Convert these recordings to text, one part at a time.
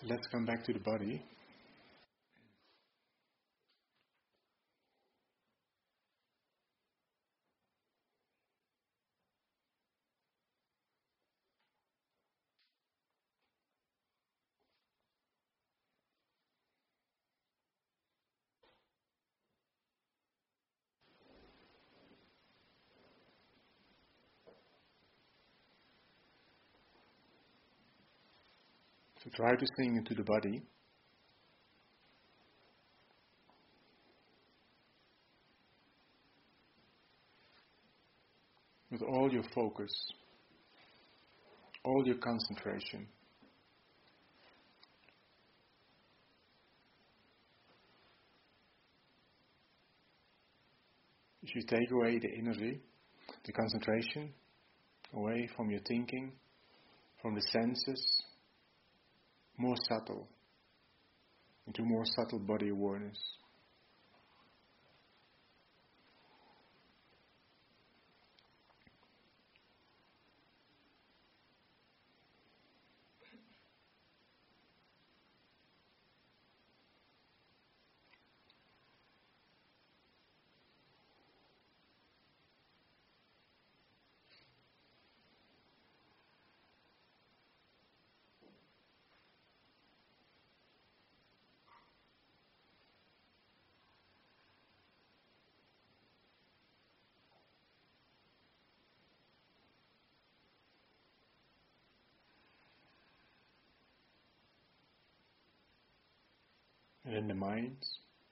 Let's come back to the body. So try to sink into the body. With all your focus, all your concentration. If you take away the energy, the concentration, away from your thinking, from the senses, more subtle, into more subtle body awareness. And then the mind.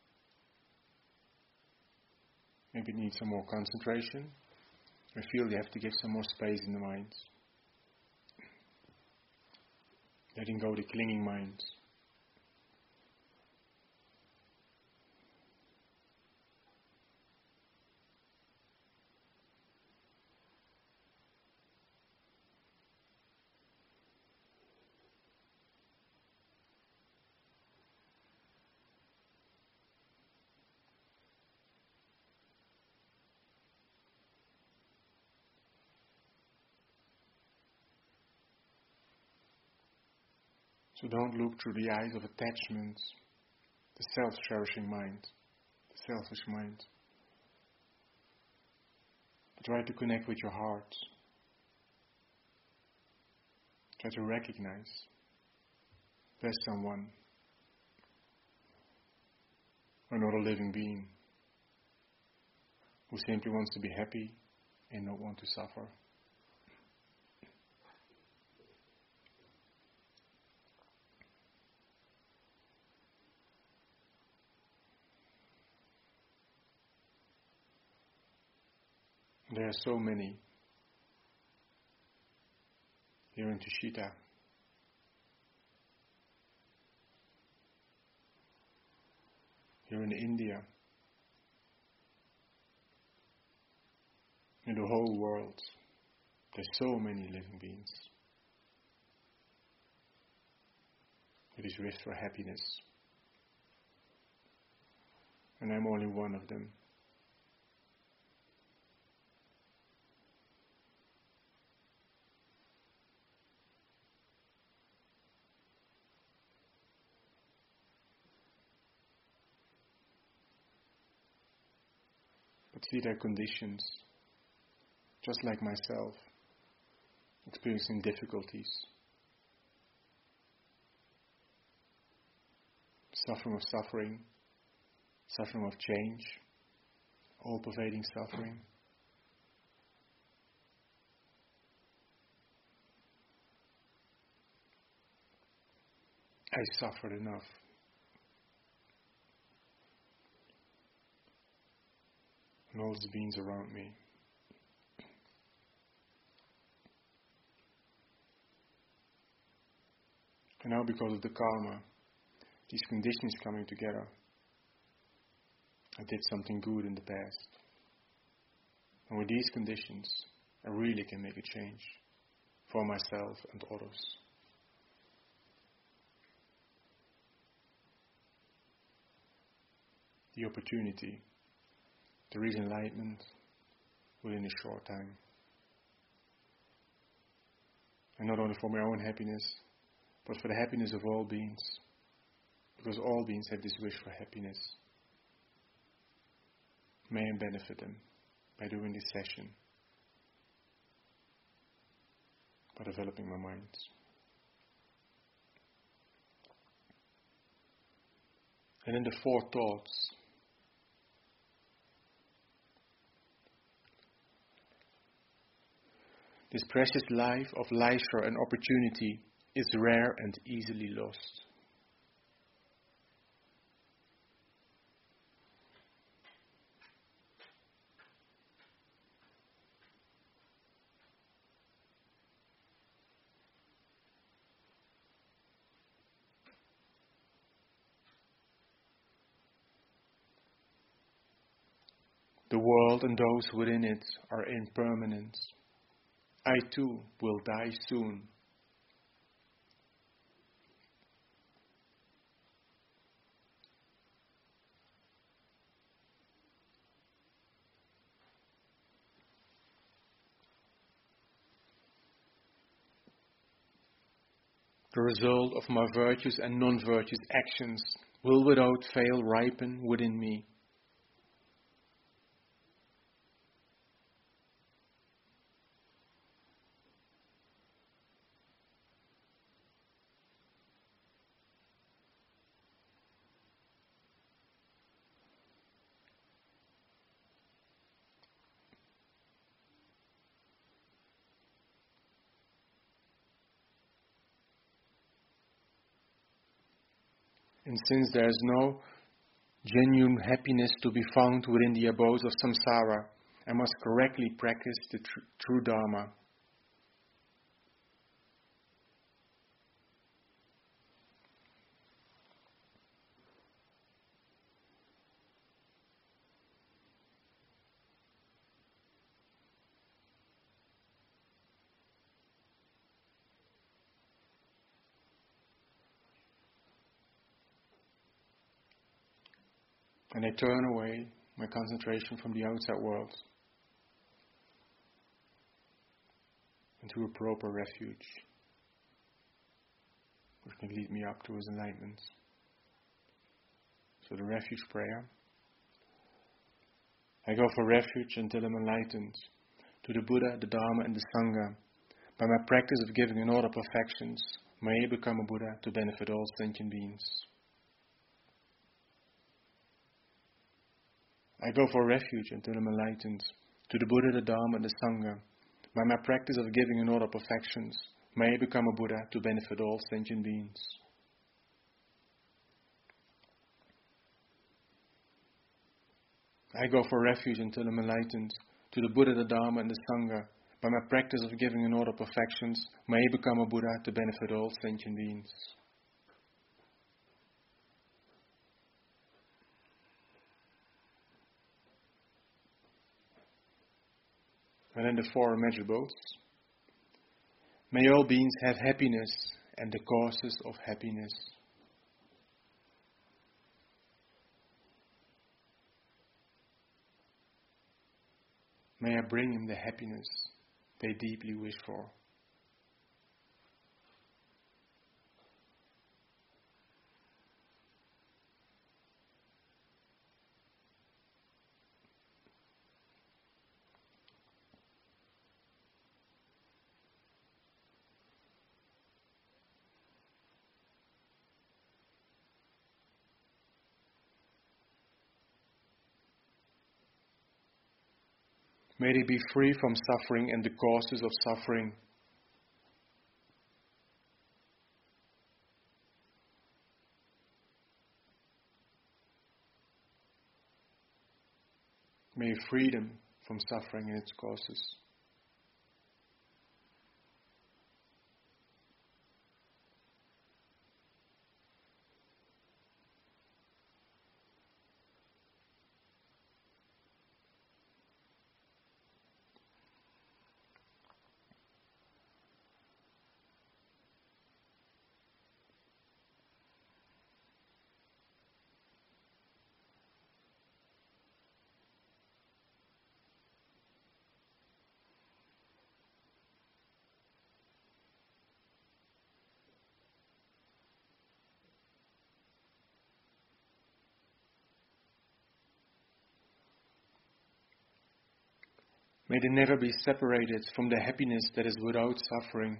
Maybe it needs some more concentration. I feel you have to give some more space in the mind. Letting go the clinging mind. So don't look through the eyes of attachment, the self-cherishing mind, the selfish mind. But try to connect with your heart. Try to recognize there's someone, another living being, who simply wants to be happy and not want to suffer. There are so many here in Tushita. Here in India. In the whole world. There's so many living beings. It is wish for happiness. And I'm only one of them. But see their conditions, just like myself, experiencing difficulties, suffering of suffering, suffering of change, all-pervading suffering. I suffered enough. And all the beings around me. And now because of the karma, these conditions coming together, I did something good in the past. And with these conditions, I really can make a change for myself and others. The opportunity, there is enlightenment within a short time. And not only for my own happiness, but for the happiness of all beings. Because all beings have this wish for happiness. May I benefit them by doing this session, by developing my mind. And then the 4 thoughts. This precious life of leisure and opportunity is rare and easily lost. The world and those within it are impermanent. I too will die soon. The result of my virtuous and non-virtuous actions will without fail ripen within me. And since there is no genuine happiness to be found within the abodes of samsara, I must correctly practice the true Dharma. And I turn away my concentration from the outside world into a proper refuge, which can lead me up to His enlightenment. So the refuge prayer. I go for refuge until I'm enlightened, to the Buddha, the Dharma and the Sangha. By my practice of giving in all the perfections, may I become a Buddha to benefit all sentient beings. I go for refuge until I'm enlightened, to the Buddha, the Dharma and the Sangha. By my practice of giving in all the perfections, may I become a Buddha to benefit all sentient beings. I go for refuge until I'm enlightened, to the Buddha, the Dharma and the Sangha. By my practice of giving in all the perfections, may I become a Buddha to benefit all sentient beings. And then the 4 immeasurables. May all beings have happiness and the causes of happiness. May I bring them the happiness they deeply wish for. May they be free from suffering and the causes of suffering. May you free them from suffering and its causes. May they never be separated from the happiness that is without suffering.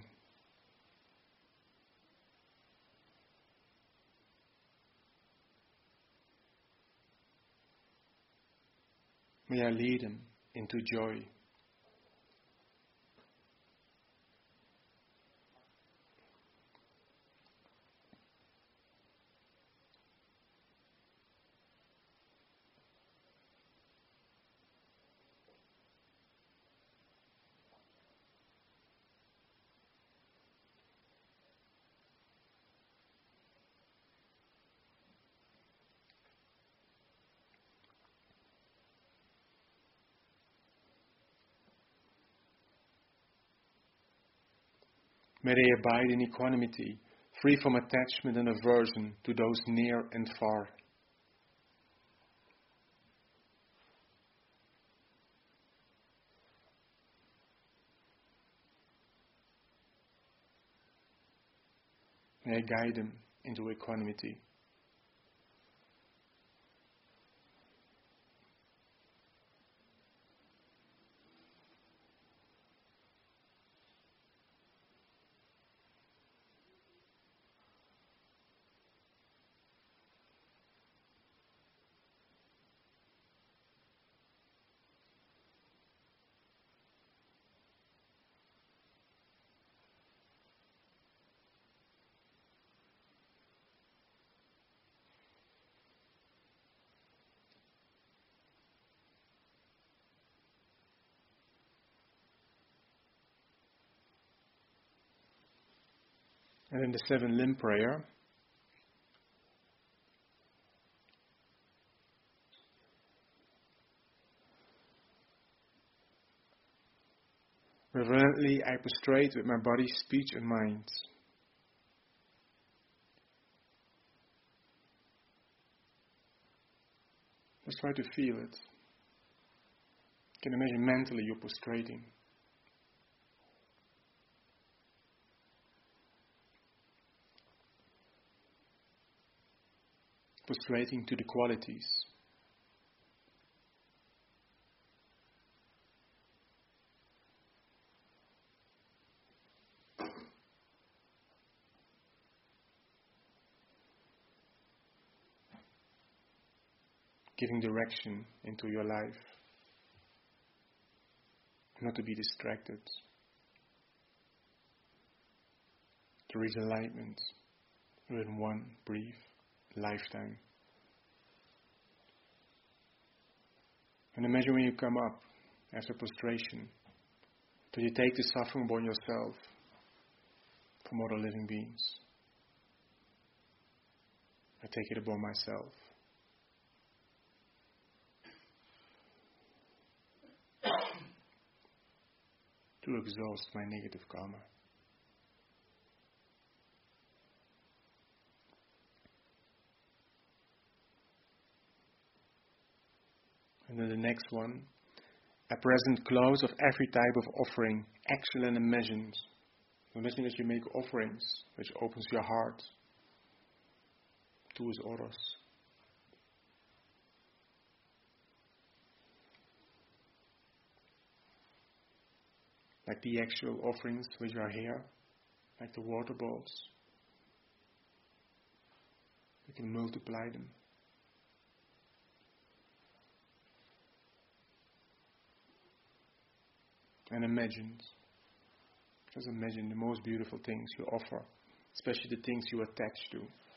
May I lead them into joy. May they abide in equanimity, free from attachment and aversion to those near and far. May I guide them into equanimity. And in the 7 limb prayer, reverently I prostrate with my body, speech and mind. Just try to feel it. You can imagine mentally you're prostrating. Prostrating to the qualities. Giving direction into your life. Not to be distracted. To reach enlightenment within one brief lifetime. And imagine when you come up after prostration, do you take the suffering upon yourself from other living beings? I take it upon myself. To exhaust my negative karma. And then the next one, a present close of every type of offering, actual and imagined. Imagine that you make offerings, which opens your heart towards others. Like the actual offerings which are here, like the water bowls. You can multiply them. And just imagine the most beautiful things you offer, especially the things you attach to.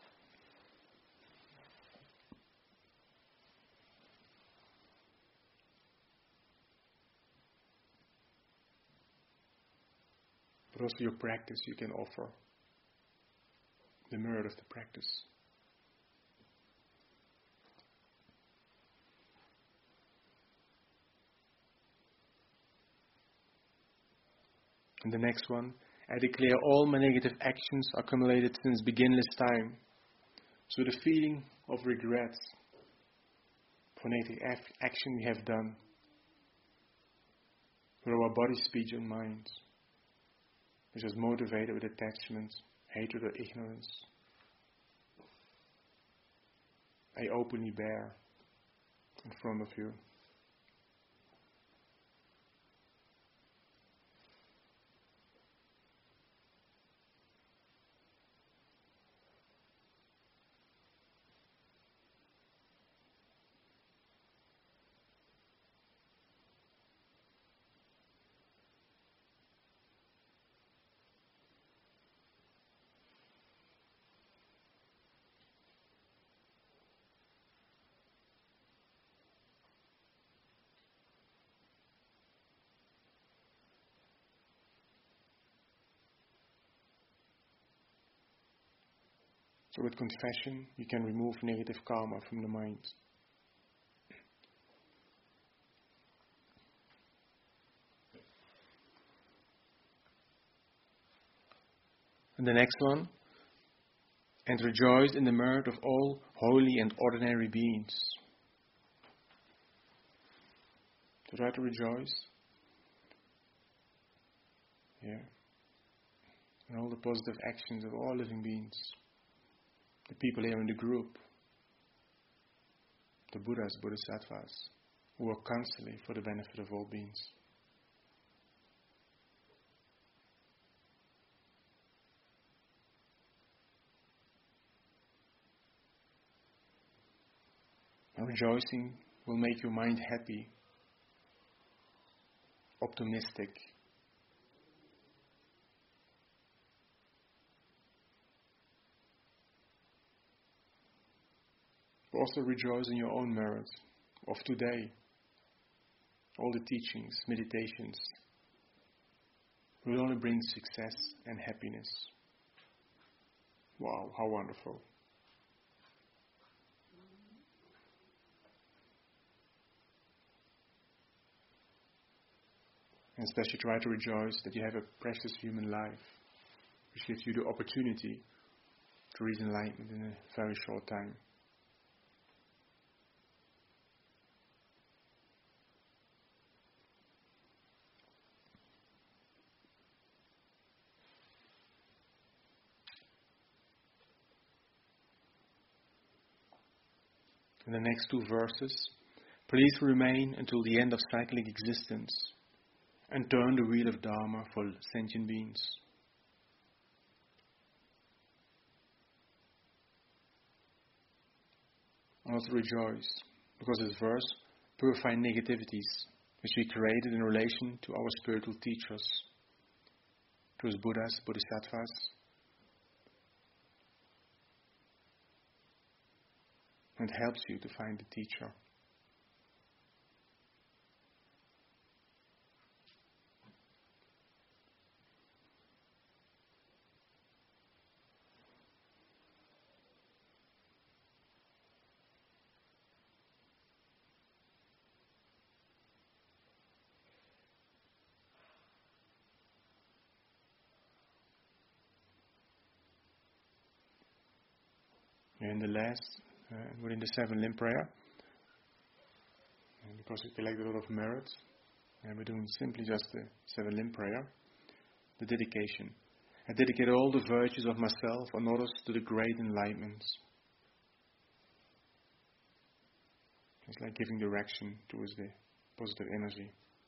But also your practice you can offer. The merit of the practice. And the next one, I declare all my negative actions accumulated since beginless time. So the feeling of regret for negative action we have done. For our body, speech and mind. Which is motivated with attachment, hatred or ignorance. I openly bear in front of you. So with confession, you can remove negative karma from the mind. And the next one, and rejoice in the merit of all holy and ordinary beings. So try to rejoice. Yeah. And all the positive actions of all living beings. The people here in the group. The Buddhas, Bodhisattvas, who work constantly for the benefit of all beings. And rejoicing will make your mind happy, optimistic. But also rejoice in your own merit of today. All the teachings, meditations will only bring success and happiness. Wow, how wonderful. And especially try to rejoice that you have a precious human life, which gives you the opportunity to reach enlightenment in a very short time. In the next two verses, please remain until the end of cyclic existence and turn the wheel of Dharma for sentient beings. And also rejoice, because this verse purifies negativities which we created in relation to our spiritual teachers, those Buddhas, Bodhisattvas. And helps you to find the teacher. And the last, within the 7 limb prayer, and because we collected a lot of merits, and we're doing simply just the 7 limb prayer, the dedication. I dedicate all the virtues of myself and others to the great enlightenment. It's like giving direction towards the positive energy.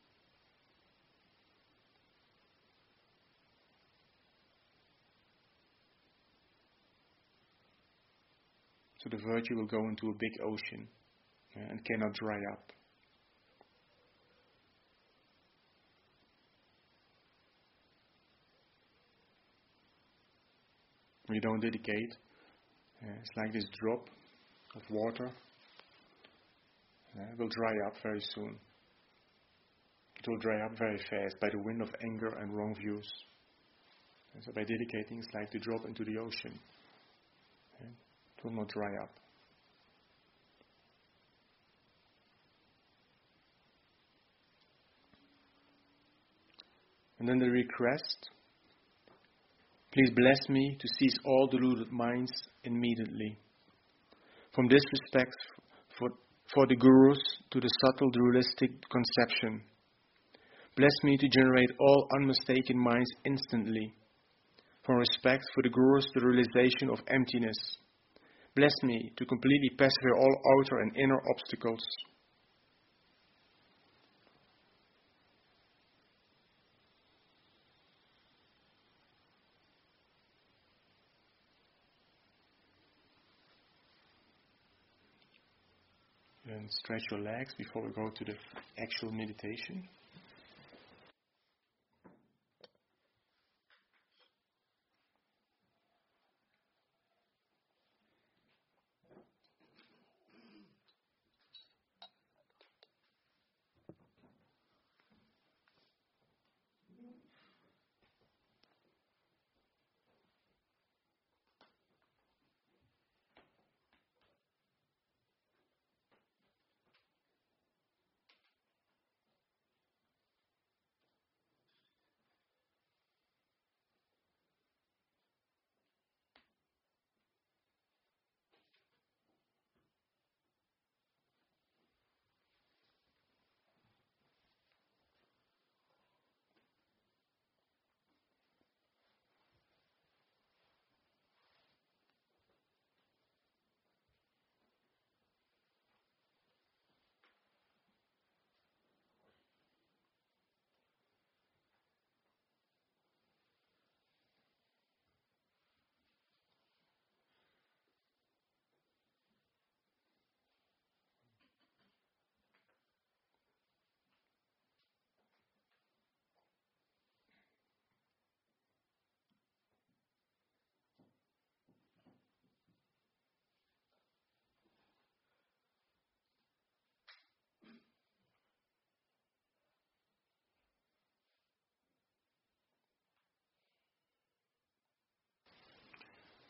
So the virtue will go into a big ocean and cannot dry up. When you don't dedicate, it's like this drop of water. It will dry up very soon. It will dry up very fast by the wind of anger and wrong views. And so by dedicating, it's like to drop into the ocean. It will not dry up. And then the request, please bless me to cease all deluded minds immediately. From this respect for the gurus to the subtle dualistic conception. Bless me to generate all unmistaken minds instantly. From respect for the gurus to the realization of emptiness. Bless me to completely persevere all outer and inner obstacles. And stretch your legs before we go to the actual meditation.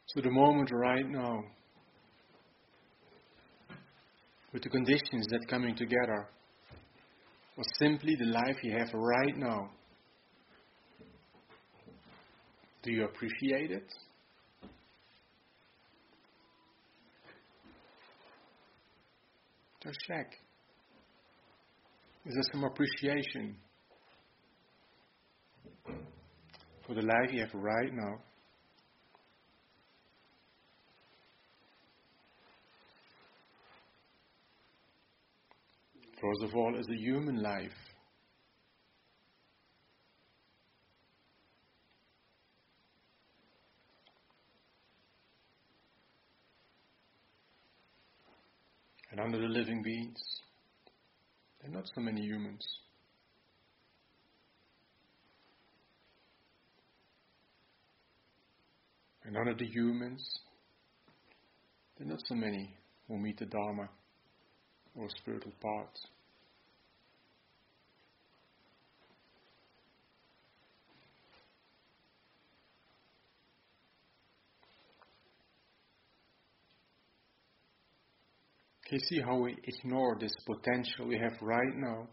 So the moment right now, with the conditions that coming together, or simply the life you have right now, do you appreciate it? Just check. Is there some appreciation for the life you have right now? First of all, as a human life. And under the living beings, there are not so many humans. And under the humans, there are not so many who meet the Dharma or spiritual path. Can you see how we ignore this potential we have right now?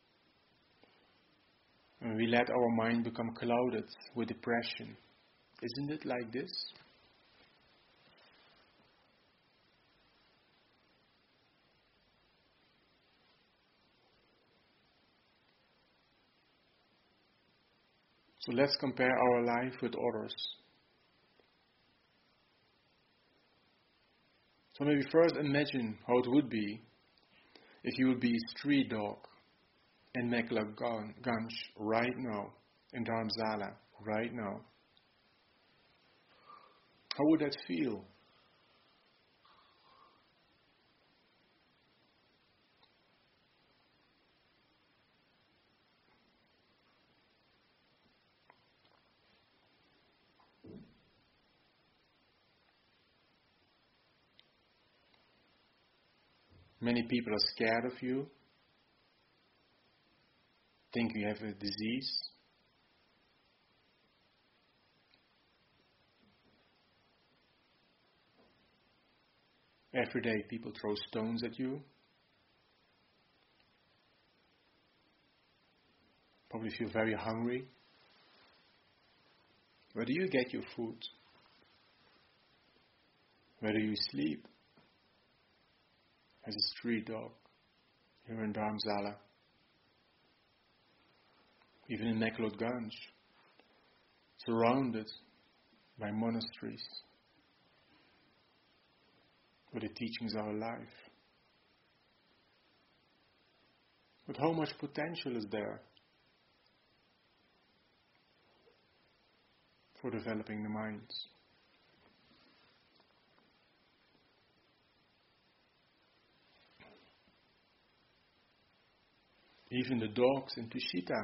And we let our mind become clouded with depression. Isn't it like this? So let's compare our life with others. So maybe first imagine how it would be if you would be a street dog in McLaganj right now, in Dharamsala right now. How would that feel? Many people are scared of you, think you have a disease. Every day people throw stones at you. Probably feel very hungry. Where do you get your food? Where do you sleep? As a street dog here in Dharamsala. Even in McLeodganj, surrounded by monasteries where the teachings are alive. But how much potential is there for developing the minds? Even the dogs in Tushita,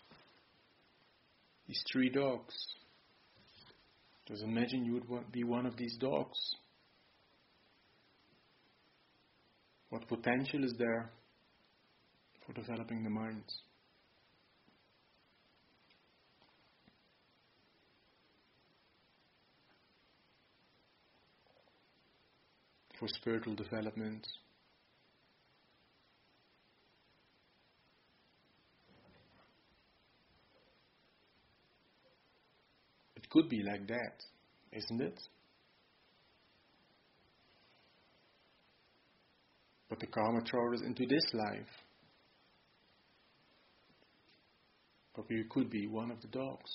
these 3 dogs. Just imagine you would be one of these dogs. What potential is there for developing the minds? For spiritual development. It could be like that, isn't it? But the karma throws us into this life. But we could be one of the dogs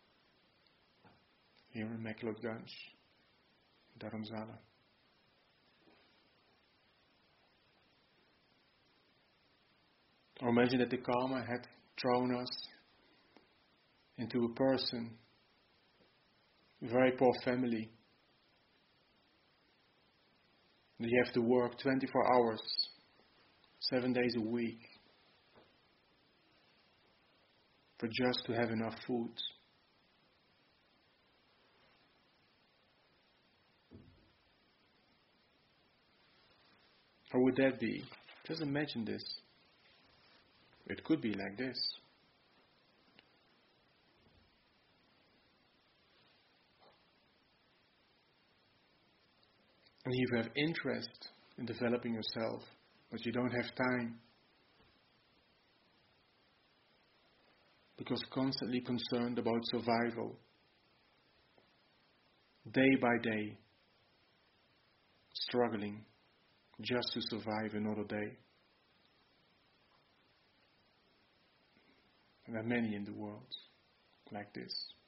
here in McLeodganj, Dharamsala. Or imagine that the karma had thrown us into a person, a very poor family. And you have to work 24 hours, 7 days a week, for just to have enough food. How would that be? Just imagine this. It could be like this. And you have interest in developing yourself, but you don't have time because constantly concerned about survival, day by day, struggling just to survive another day. And there are many in the world like this.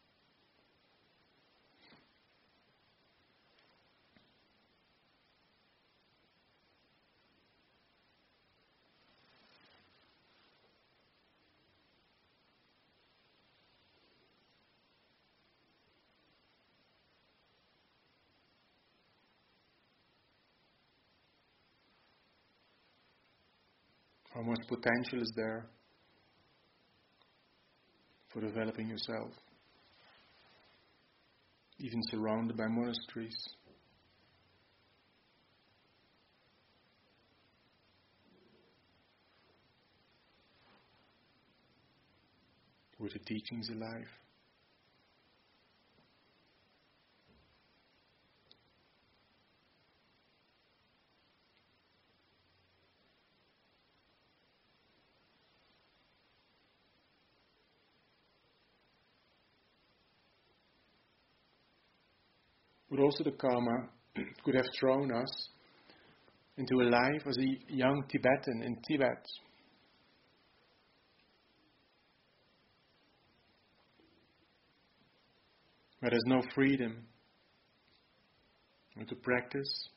How much potential is there for developing yourself? Even surrounded by monasteries. With the teachings alive. But also the karma could have thrown us into a life as a young Tibetan in Tibet. Where there's no freedom to practice.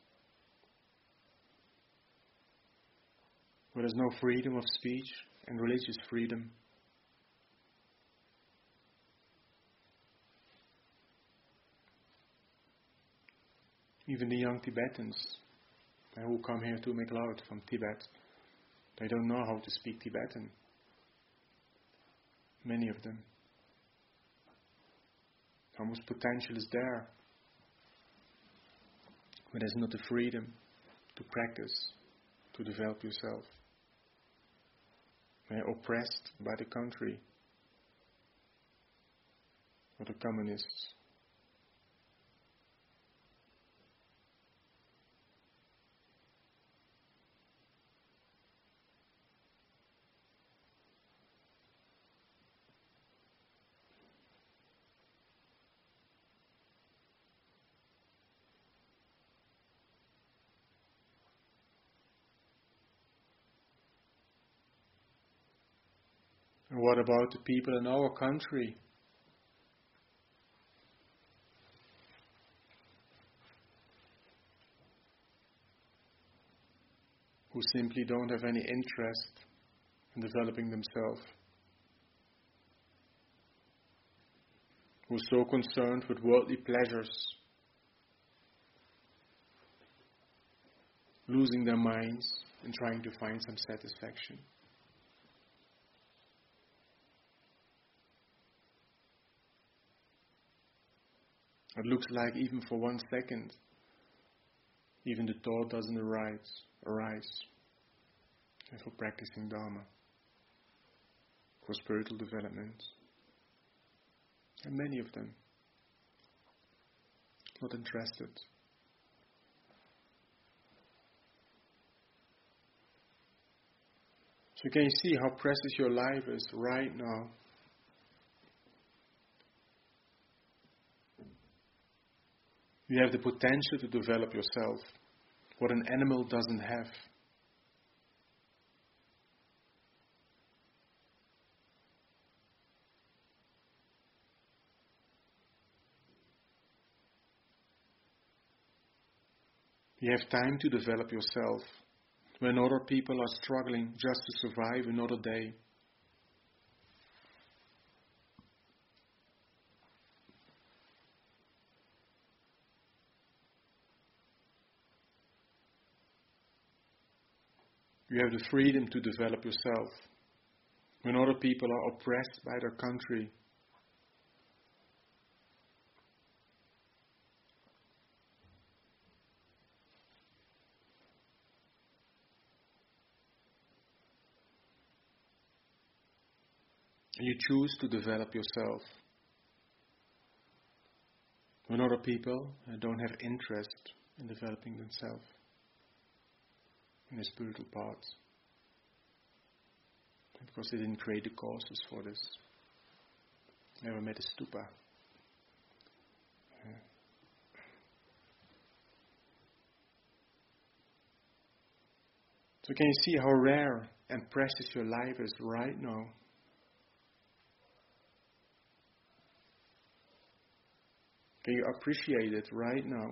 Where there's no freedom of speech and religious freedom. Even the young Tibetans who come here to McLeod from Tibet, they don't know how to speak Tibetan. Many of them. How much potential is there? But there's not the freedom to practice, to develop yourself. They're oppressed by the country or the communists. And what about the people in our country? Who simply don't have any interest in developing themselves? Who are so concerned with worldly pleasures, losing their minds and trying to find some satisfaction. It looks like even for 1 second, even the thought doesn't arise for practicing Dharma, for spiritual development. And many of them not interested. So can you see how precious your life is right now? You have the potential to develop yourself, what an animal doesn't have. You have time to develop yourself when other people are struggling just to survive another day. You have the freedom to develop yourself when other people are oppressed by their country. You choose to develop yourself when other people don't have interest and developing themselves in the spiritual path. Because they didn't create the causes for this. Never met a stupa. So can you see how rare and precious your life is right now? Can you appreciate it right now?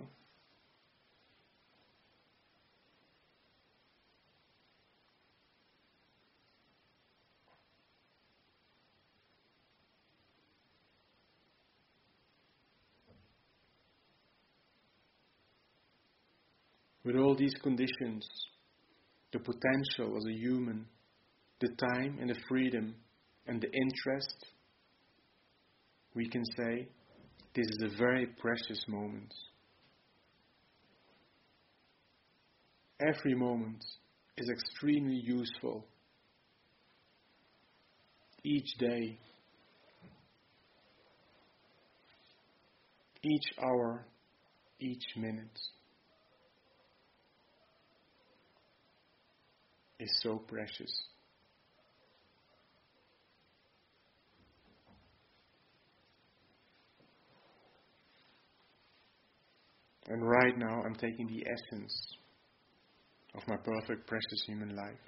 With all these conditions, the potential as a human, the time and the freedom and the interest, we can say this is a very precious moment. Every moment is extremely useful. Each day, each hour, each minute is so precious. And right now I'm taking the essence of my perfect, precious human life.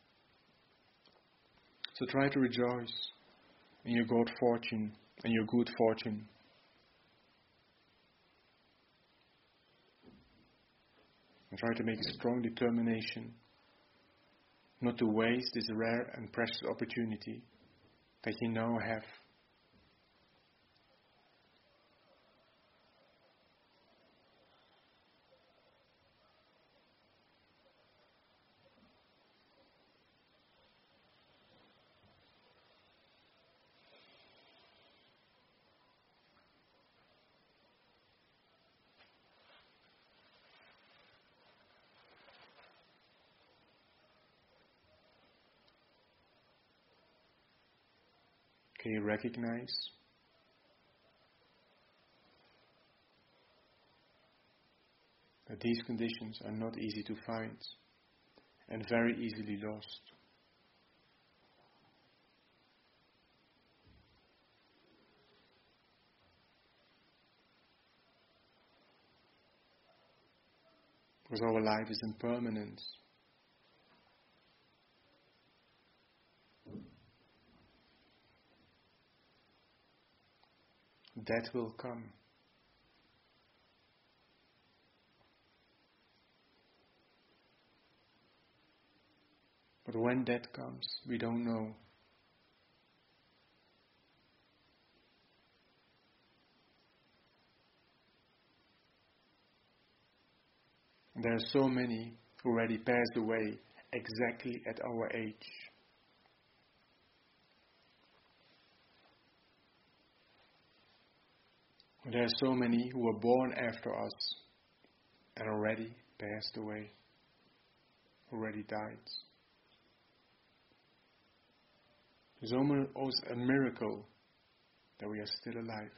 So try to rejoice in your good fortune and your good fortune. And try to make a strong determination not to waste this rare and precious opportunity that you now have. Can you recognize that these conditions are not easy to find and very easily lost? Because our life is impermanent. Death will come. But when death comes, we don't know. And there are so many who already passed away exactly at our age. And there are so many who were born after us and already passed away, already died. It's almost a miracle that we are still alive.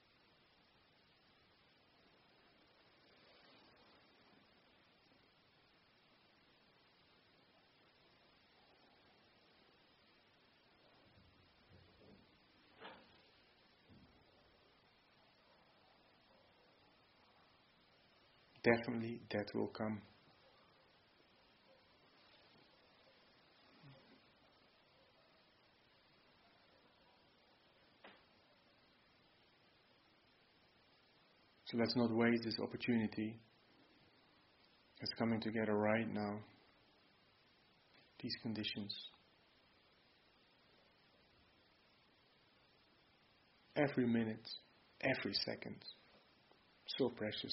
Definitely death will come. So let's not waste this opportunity that's coming together right now. These conditions. Every minute, every second. So precious.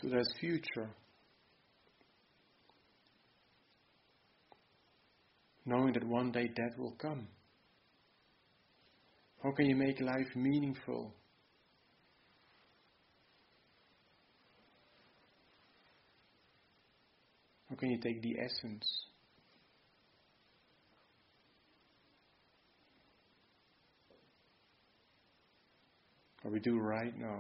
So there's future. Knowing that one day death will come. How can you make life meaningful? How can you take the essence? What we do right now.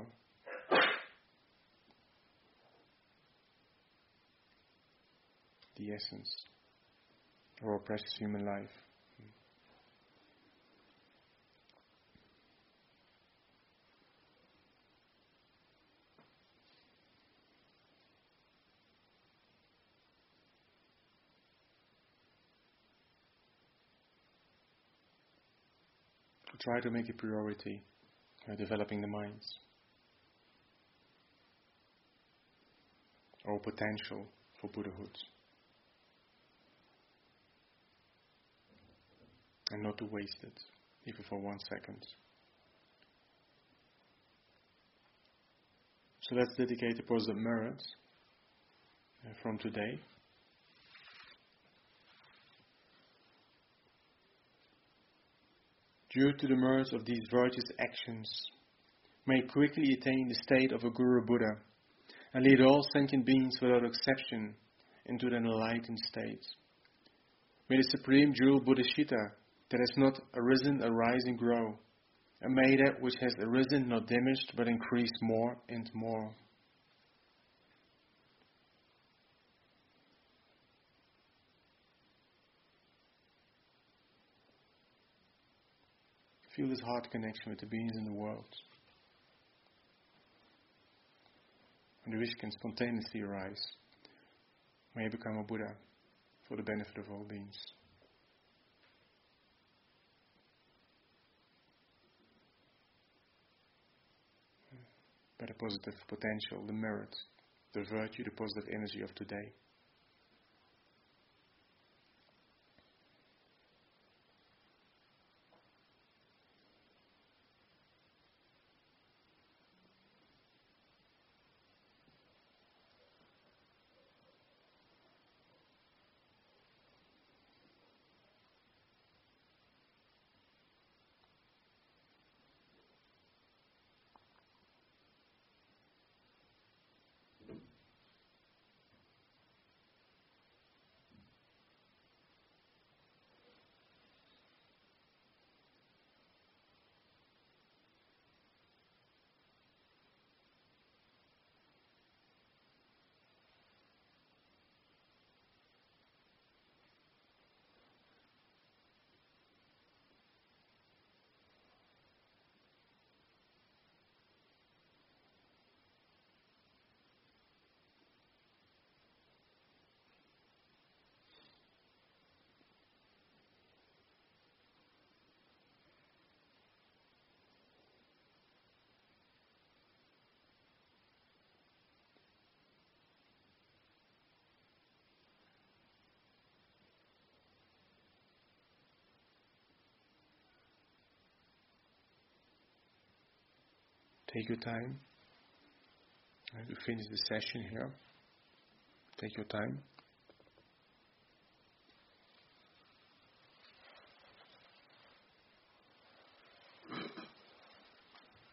The essence of our precious human life. To try to make a priority, developing the minds. Our potential for Buddhahood. And not to waste it, even for 1 second. So let's dedicate a positive merit from today. Due to the merits of these virtuous actions, may quickly attain the state of a Guru Buddha and lead all sentient beings without exception into an enlightened state. May the supreme jewel Buddhishita that has not arisen arise and grow, and may that which has arisen not diminished but increase more and more. Feel this heart connection with the beings in the world. And the wish can spontaneously arise. May I become a Buddha for the benefit of all beings. By the positive potential, the merit, the virtue, the positive energy of today. Take your time to finish the session here. Take your time.